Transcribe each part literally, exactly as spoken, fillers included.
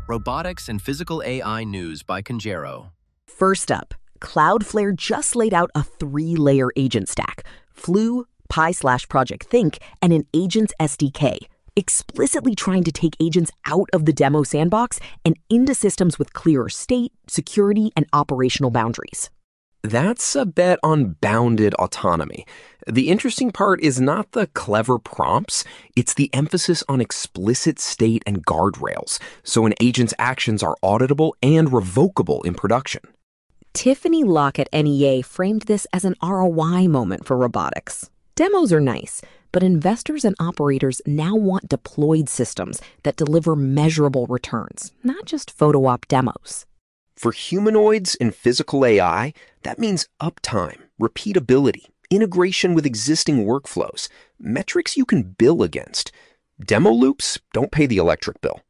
Robotics and Physical A I News by Conjero. First up, Cloudflare just laid out a three-layer agent stack: Flu, Pi slash Project Think, and an agents S D K, explicitly trying to take agents out of the demo sandbox and into systems with clearer state, security, and operational boundaries. That's a bet on bounded autonomy. The interesting part is not the clever prompts, it's the emphasis on explicit state and guardrails, so an agent's actions are auditable and revocable in production. Tiffany Locke at N E A framed this as an R O I moment for robotics. Demos are nice, but investors and operators now want deployed systems that deliver measurable returns, not just photo op demos. For humanoids and physical A I, that means uptime, repeatability, integration with existing workflows, metrics you can bill against. Demo loops don't pay the electric bill.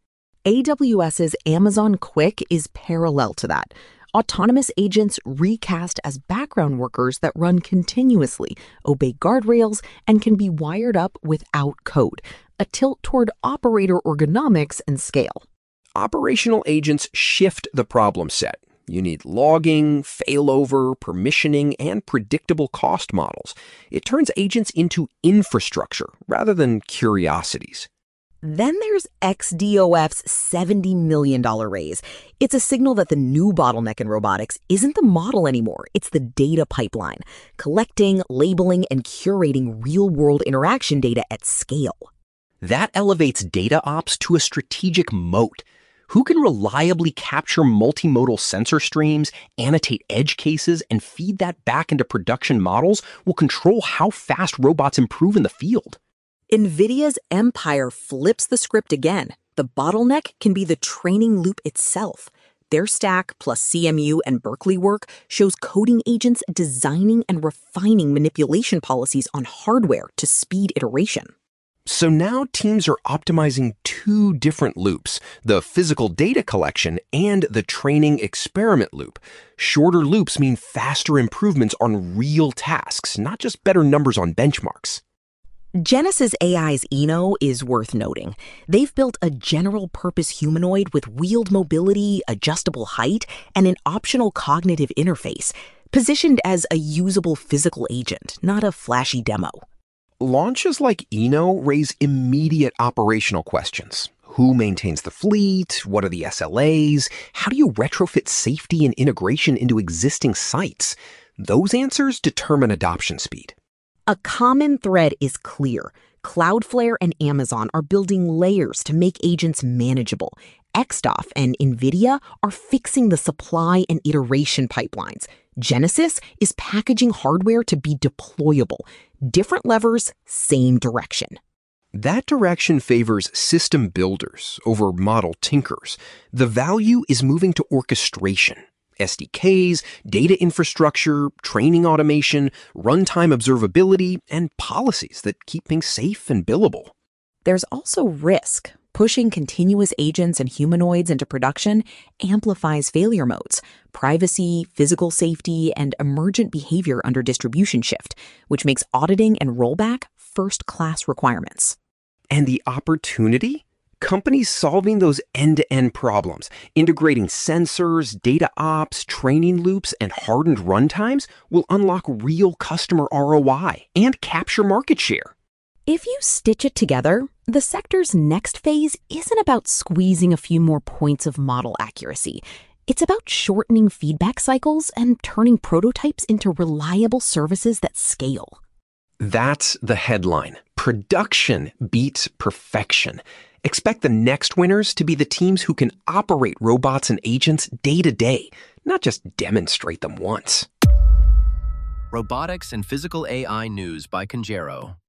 AWS's Amazon Quick is parallel to that. Autonomous agents recast as background workers that run continuously, obey guardrails, and can be wired up without code, a tilt toward operator ergonomics and scale. Operational agents shift the problem set. You need logging, failover, permissioning, and predictable cost models. It turns agents into infrastructure rather than curiosities. Then there's X D O F's seventy million dollars raise. It's a signal that the new bottleneck in robotics isn't the model anymore. It's the data pipeline, collecting, labeling, and curating real-world interaction data at scale. That elevates data ops to a strategic moat. Who can reliably capture multimodal sensor streams, annotate edge cases, and feed that back into production models will control how fast robots improve in the field. NVIDIA's Empire flips the script again. The bottleneck can be the training loop itself. Their stack plus C M U and Berkeley work shows coding agents designing and refining manipulation policies on hardware to speed iteration. So now teams are optimizing two different loops, the physical data collection and the training experiment loop. Shorter loops mean faster improvements on real tasks, not just better numbers on benchmarks. Genesis A I's Eno is worth noting. They've built a general-purpose humanoid with wheeled mobility, adjustable height, and an optional cognitive interface, positioned as a usable physical agent, not a flashy demo. Launches like Eno raise immediate operational questions. Who maintains the fleet? What are the S L As? How do you retrofit safety and integration into existing sites? Those answers determine adoption speed. A common thread is clear. Cloudflare and Amazon are building layers to make agents manageable. X D O F and NVIDIA are fixing the supply and iteration pipelines. Genesis is packaging hardware to be deployable. Different levers, same direction. That direction favors system builders over model tinkers. The value is moving to orchestration. S D Ks, data infrastructure, training automation, runtime observability, and policies that keep things safe and billable. There's also risk. Pushing continuous agents and humanoids into production amplifies failure modes, privacy, physical safety, and emergent behavior under distribution shift, which makes auditing and rollback first-class requirements. And the opportunity? Companies solving those end-to-end problems, integrating sensors, data ops, training loops, and hardened runtimes will unlock real customer R O I and capture market share. If you stitch it together, the sector's next phase isn't about squeezing a few more points of model accuracy. It's about shortening feedback cycles and turning prototypes into reliable services that scale. That's the headline. Production beats perfection. Expect the next winners to be the teams who can operate robots and agents day to day, not just demonstrate them once. Robotics and Physical A I News by Conjero.